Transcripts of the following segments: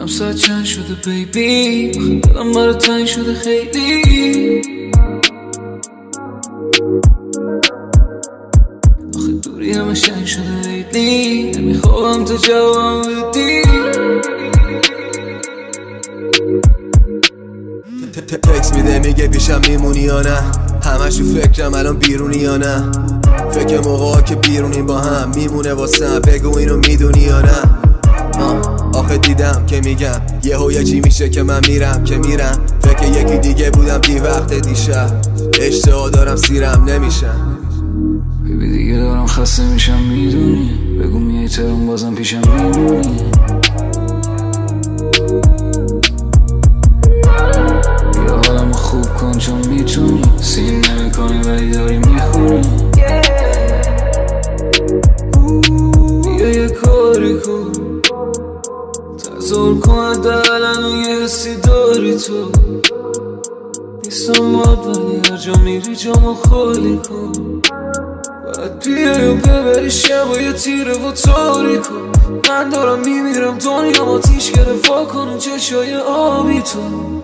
ساعت چند شده بیبی، آخه دلم برای تنگ شده خیلی. آخه دوری همه شنگ شده لیلی، نمیخوام تو جوابم بدی. تکس میده میگه پیشم میمونی یا نه، همش تو فکرم الان بیرونی یا نه. فکر موقعا که بیرونی با هم میمونه واسم، بگو اینو میدونی یا نه. آخه دیدم که میگم یه چی میشه که من میرم که میرم. فکر یکی دیگه بودم دی وقت دیشب، اشتها دارم سیرم نمیشم. ببی دیگه دارم خسته میشم میدونی، بگو میای ترون بازم پیشم میمونی. بیا حالمو خوب کن چون میتونی، سین نمیکنی ولی داری میخونی. بیا یه کاری کن، تظاهر کن حداقل و یه حسی داری تو. نیستم باد ولی هر جا میری جامو خالی کن. باید بیای و ببری شب و یه تیره و تاریکو. من دارم میمیرم دنیام آتیش گرفت، وا کن اون چشای آبی تو.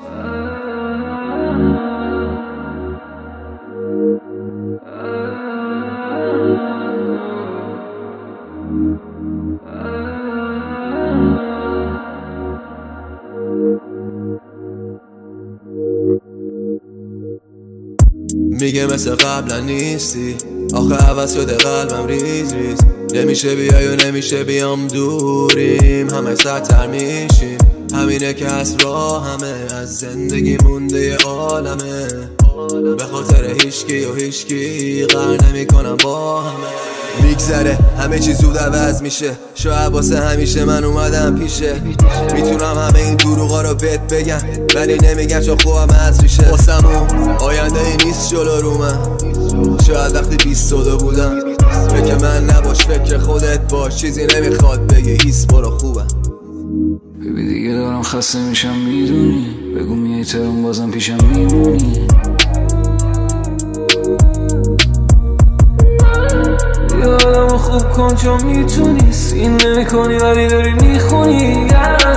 میگه مثل قبلا نیستی، آخه عوض شده قلبم ریز ریز. نمیشه بیای و نمیشه بیام دوریم، همه سرتر میشیم. همینه که از راه همه از زندگی مونده یه عالمه. به خاطر هیچکی و هیچکی قرار نمیکنم با همه. میگذره همه چی زود عوض میشه، شاید واسه همیشه من اومدم پیشه. میتونم همه این دروغا رو بهت بگم ولی نمیگم چون خوبم از ریشه. واسمون آینده ای نیست جلو رو من، شاید وقتی 22 بودم. فکر من نباش فکر خودت باش، چیزی نمیخواد بگی هیس برو خوبم. ببی دیگه دارم خسته میشم میدونی، بگو میای ترون بازم پیشم میمونی. بیا حالمو خوب کن چون میتونی، سین نمیکنی ولی داری میخونی.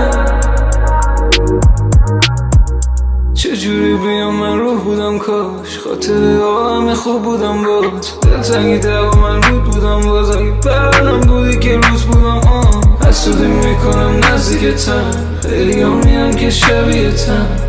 چجوری بیام من روح بودم کاش، خاطره همه خوب بودم بات. دلتنگی دوا من رود بودم باز، اگه برنم بودی که روز بودم. حسودی میکنم نزدیکتم، خیلی هم میان که شبیهتم.